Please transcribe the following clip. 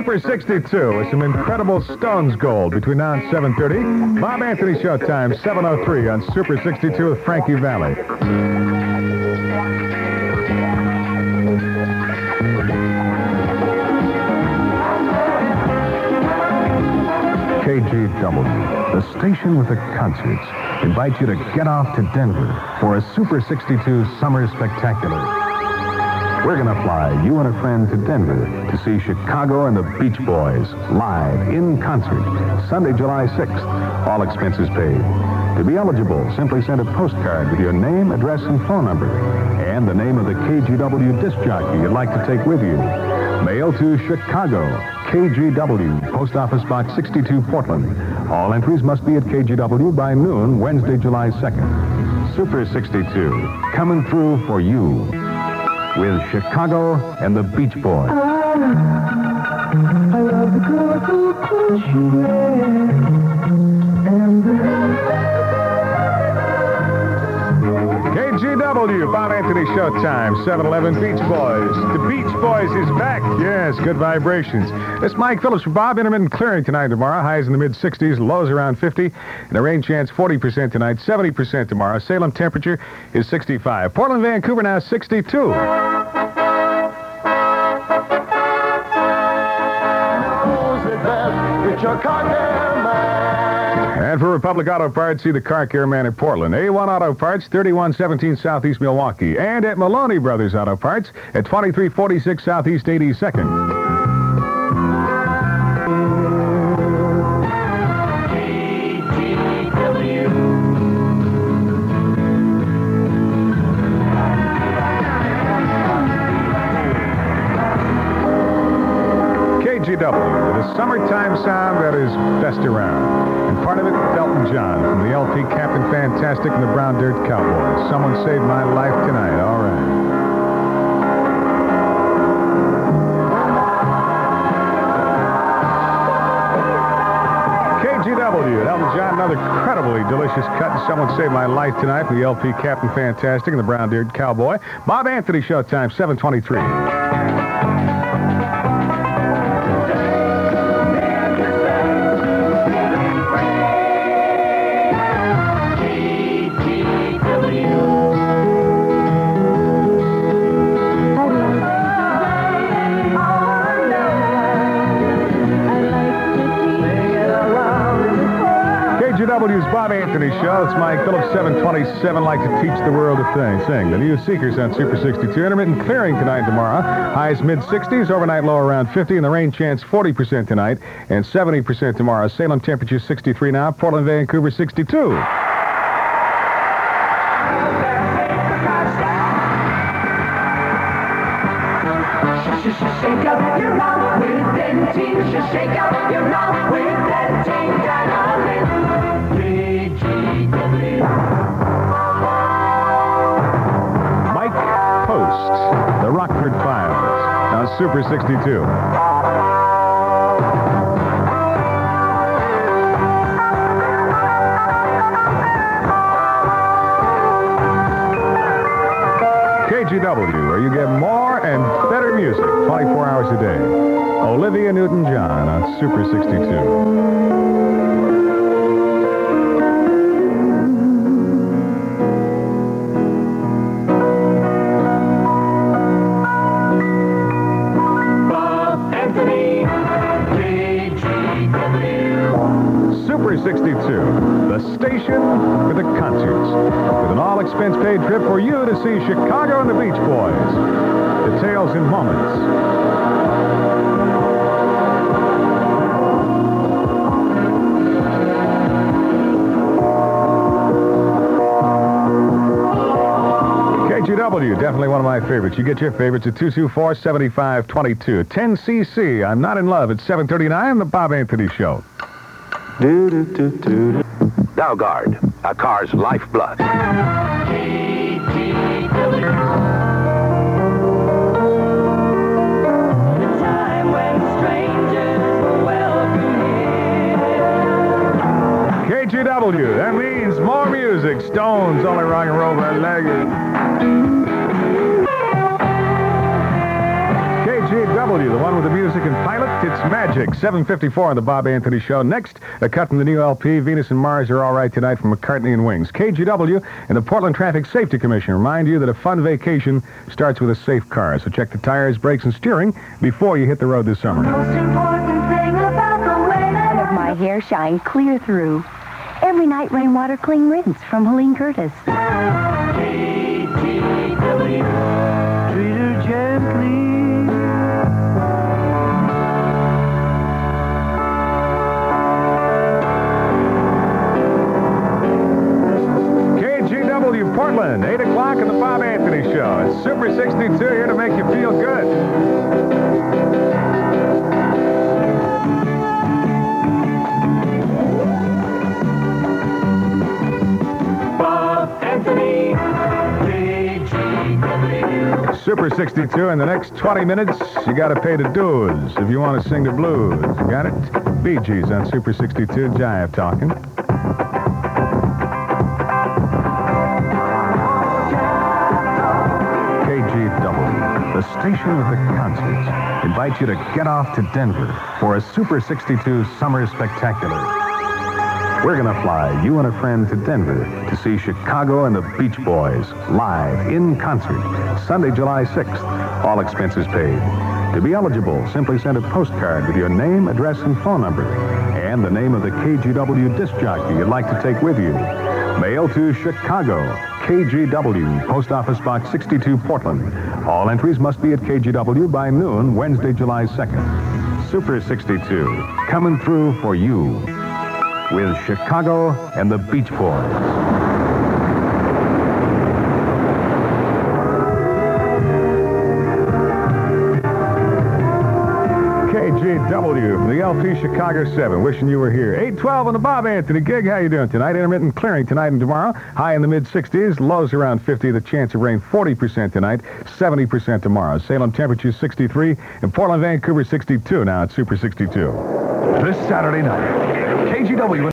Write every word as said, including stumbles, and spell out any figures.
Super sixty-two with some incredible Stones gold between now and seven thirty. Bob Anthony Showtime, seven oh three on Super sixty-two with Frankie Valli. K G W, the station with the concerts, invites you to get off to Denver for a Super sixty-two Summer Spectacular. We're going to fly, you and a friend, to Denver to see Chicago and the Beach Boys live in concert Sunday, July sixth. All expenses paid. To be eligible, simply send a postcard with your name, address, and phone number, and the name of the K G W disc jockey you'd like to take with you. Mail to Chicago, K G W, Post Office Box sixty-two, Portland. All entries must be at K G W by noon, Wednesday, July second. Super sixty-two, coming through for you with Chicago and the Beach Boys. I love the colorful clothes you wear, and K G W, Bob Anthony Showtime, seven eleven Beach Boys. The Beach Boys is back. Yes, good vibrations. This is Mike Phillips for Bob. Intermittent clearing tonight and tomorrow. Highs in the mid-sixties, lows around fifty. And a rain chance forty percent tonight, seventy percent tomorrow. Salem temperature is sixty-five. Portland, Vancouver now sixty-two. And for Republic Auto Parts, see the Car Care Man at Portland. A one Auto Parts, thirty-one seventeen Southeast Milwaukee. And at Maloney Brothers Auto Parts at twenty-three forty-six Southeast eighty-second. K G W, the summertime sound that is best around. And part of it, Elton John from the L P Captain Fantastic and the Brown Dirt Cowboys. Someone saved my life tonight. All right. K G W, Elton John, another incredibly delicious cut. Someone saved my life tonight from the L P Captain Fantastic and the Brown Dirt Cowboy. Bob Anthony Showtime, seven twenty-three. W's Bob Anthony Show. It's Mike Phillips, seven twenty-seven. Like to teach the world a thing. Sing. The new Seekers on Super sixty-two. Intermittent clearing tonight and tomorrow. Highs mid-sixties. Overnight low around fifty. And the rain chance forty percent tonight and seventy percent tomorrow. Salem temperature sixty-three now. Portland, Vancouver sixty-two. Shake up your mouth with Dentyne. Shake up your mouth with Dentyne. K G W. Mike Post, the Rockford Files on Super sixty-two. K G W, where you get more and better music twenty-four hours a day. Olivia Newton-John on Super sixty-two. Super sixty-two, the station for the concerts. With an all-expense-paid trip for you to see Chicago and the Beach Boys. Details in moments. K G W, definitely one of my favorites. You get your favorites at two two four, seven five two two. ten C C, I'm Not in Love at seven thirty-nine, The Bob Anthony Show. Do, do, do, do. Dalgard, a car's lifeblood. K G W, that means more music. Stones, only rock and roll bootleggers. K G W. W, the one with the music and pilot, it's Magic. seven fifty-four on the Bob Anthony Show. Next, a cut from the new L P, Venus and Mars Are All Right Tonight from McCartney and Wings. K G W and the Portland Traffic Safety Commission remind you that a fun vacation starts with a safe car. So check the tires, brakes, and steering before you hit the road this summer. Most important thing about the way that of my hair shine clear through. Every night, rainwater clean rinse from Helene Curtis. K G W. Treat her gently. K G W Portland, eight o'clock on the Bob Anthony Show. It's Super sixty-two here to make you feel good. Super sixty-two, in the next twenty minutes, you got to pay the dues if you want to sing the blues. Got it? Bee Gees on Super sixty-two, Jive talking. K G W, the station with the concerts, invites you to get off to Denver for a Super sixty-two Summer Spectacular. We're going to fly you and a friend to Denver to see Chicago and the Beach Boys live in concert Sunday, July sixth. All expenses paid. To be eligible, simply send a postcard with your name, address, and phone number, and the name of the K G W disc jockey you'd like to take with you. Mail to Chicago, K G W, Post Office Box sixty-two, Portland. All entries must be at K G W by noon, Wednesday, July second. Super sixty-two, coming through for you with Chicago and the Beach Boys. K G W from the L P Chicago seven. Wishing you were here. eight twelve on the Bob Anthony gig. How you doing tonight? Intermittent clearing tonight and tomorrow. High in the mid-sixties. Lows around fifty. The chance of rain forty percent tonight. seventy percent tomorrow. Salem temperature sixty-three. And Portland, Vancouver sixty-two. Now it's Super sixty-two. This Saturday night, K G W